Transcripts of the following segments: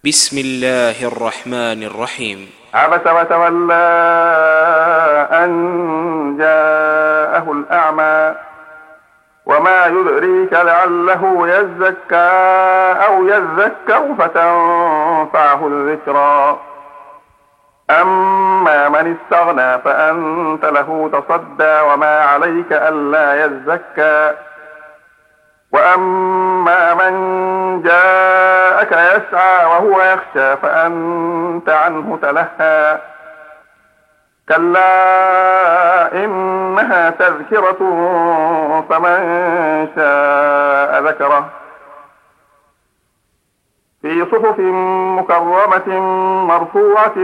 بسم الله الرحمن الرحيم. عبس وتولى أن جاءه الأعمى وما يدريك لعله يزكى أو يذكر فتنفعه الذكرى أما من استغنى فأنت له تصدى وما عليك ألا يزكى وأما من جاءك يسعى وهو يخشى فأنت عنه تلهى كلا إنها تذكرة فمن شاء ذكره في صحف مكرمة مرفوعة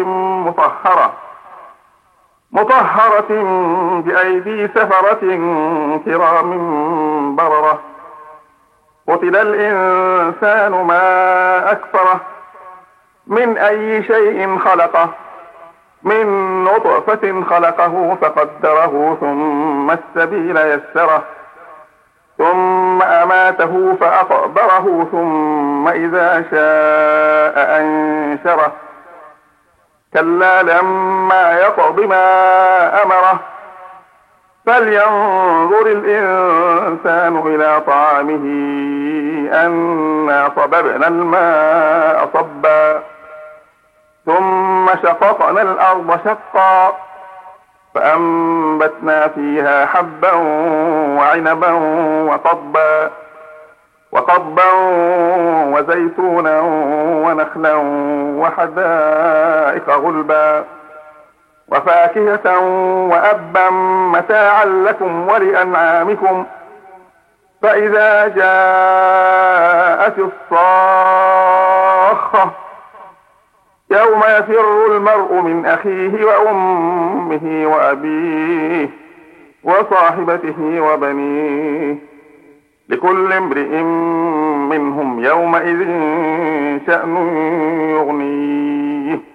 مطهرة بأيدي سفرة كرام بررة قتل الإنسان ما أكفره من أي شيء خلقه من نطفة خلقه فقدره ثم السبيل يسره ثم أماته فأقبره ثم إذا شاء أنشره كلا لما يقض ما أمره فلينظر الإنسان إلى طعامه أنا صببنا الماء صبا ثم شققنا الأرض شقا فأنبتنا فيها حبا وعنبا وقضبا وزيتونا ونخلا وحدائق غلبا وفاكهة وأبا متاعا لكم ولأنعامكم فإذا جاءت الصاخة يوم يفر المرء من أخيه وأمه وأبيه وصاحبته وبنيه لكل امرئ منهم يومئذ شأن يغنيه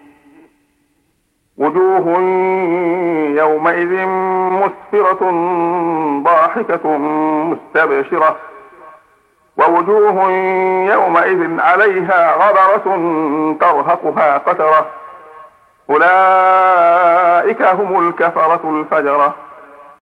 وجوه يومئذ مسفرة ضاحكة مستبشرة ووجوه يومئذ عليها غبرة ترهقها قترة أولئك هم الكفرة الفجرة.